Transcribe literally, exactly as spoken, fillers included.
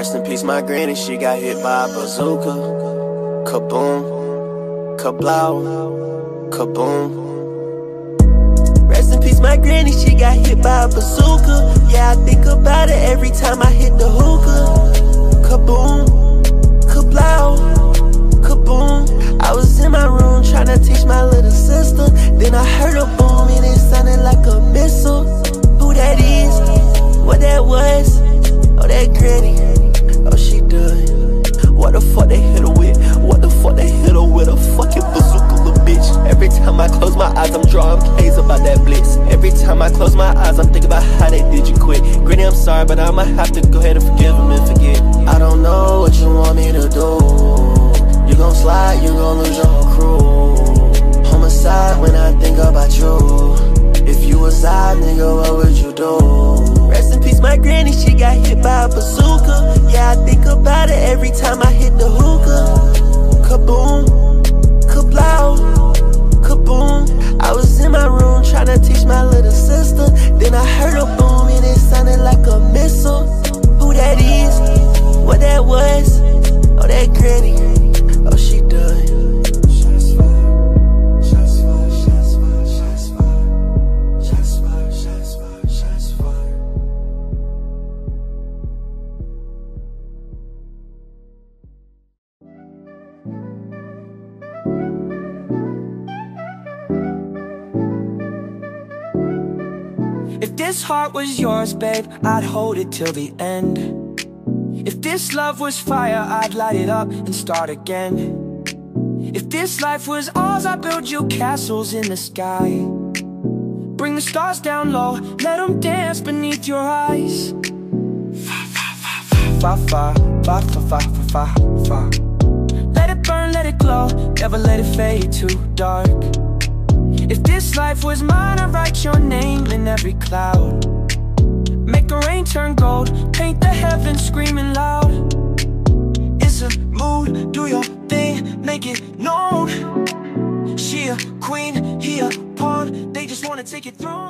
Rest in peace, my granny, she got hit by a bazooka. Kaboom, kablow, kaboom. Rest in peace, my granny, she got hit by a bazooka. Yeah, I think about it every time I hit the hookah. Kaboom, kablow, kaboom. I was in my room trying to teach my little sister. Then I heard a boom and it sounded like a missile. Who that is? What that was? Oh, that granny. Oh, she done. What the fuck they hit her with? What the fuck they hit her with? A fucking bazooka, little bitch. Every time I close my eyes, I'm drawing plays about that blitz. Every time I close my eyes, I'm thinking about how they did you quick. Granny, I'm sorry, but I'ma have to go ahead and forgive him and forget. I don't know what you want me to do. You gon' slide, you gon' lose your whole crew. Homicide when I think about you. If you was I, nigga, what would you do? Rest in peace, my granny, she got hit by a bazooka. Yeah, I think about it every time I hit the hookah. Kaboom, kablow, kaboom. I was in my room trying to teach my little sister. Then I heard a boom and it sounded like a missile. Who that is? What that was? Oh, that granny. Oh, she done. If this heart was yours, babe, I'd hold it till the end. If this love was fire, I'd light it up and start again. If this life was ours, I'd build you castles in the sky. Bring the stars down low, let them dance beneath your eyes. Fa, fa, fa, fa, fa, fa, fa, fa. Let it burn, let it glow, never let it fade too dark. If this life was mine, I'd write your name in every cloud. Make the rain turn gold, paint the heavens screaming loud. It's a mood, do your thing, make it known. She a queen, he a pawn, they just wanna take it through.